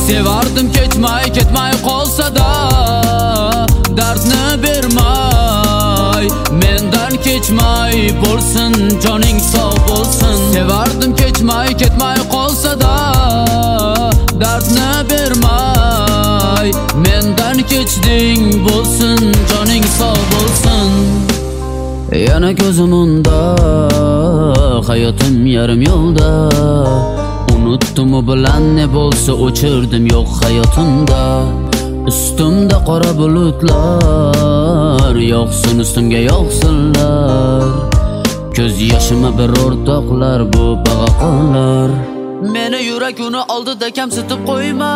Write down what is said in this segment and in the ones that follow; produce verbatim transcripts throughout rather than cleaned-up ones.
Sevardim kechmay ketmay qolsa-da, dardni bermay, mendan kechmay bo'lsin, joning sog' bo'lsin. Sevardim kechmay ketmay qolsa-da, dardni bermay, mendan kechding bo'lsin, joning sog' bo'lsin. Yana ko'zim unda, hayotim yarim yo'lda. Unutdim u bilan ne bo'lsa o'chirdim yo'q hayotimda. Ustimda qora bulutlar, yog'sin ustimga yog'sinlar. Ko'z yoshima bir o'rtoqlar bu bag'aqonlar. Meni yurak uni oldida kamsitib qo'yma.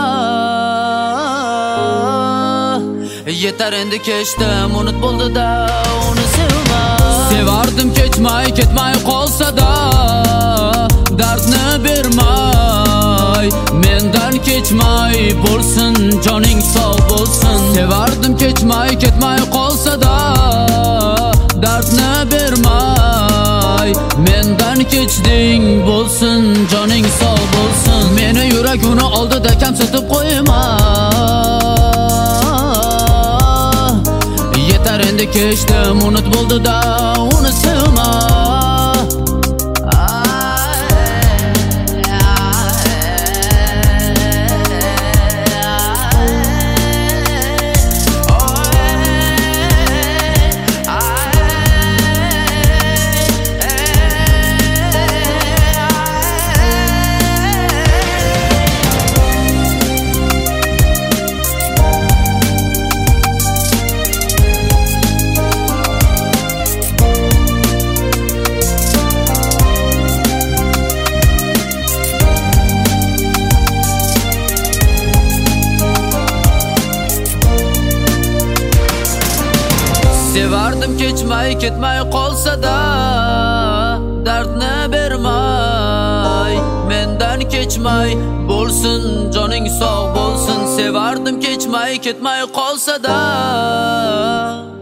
Yetar endi kechdim, unut bo'ldi-da, uni sevma. Sevardim kechmay ketmay qolsa-da, dardni bermay, mendan kechmay bo'lsin, joning sog' bo'lsin. Sevardim kechmay ketmay qolsa-da, dardni bermay, mendan kechding bo'lsin, joning sog' bo'lsin. Meni yurak uni oldida kamsitib qo'yma. Yetar endi kechdim, unut bo'ldi-da, uni sevma. Sevardim kechmay ketmay qolsa-da, dardni bermay, mendan kechmay bo'lsin, joning sog' bo'lsin. Sevardim kechmay ketmay qolsa-da,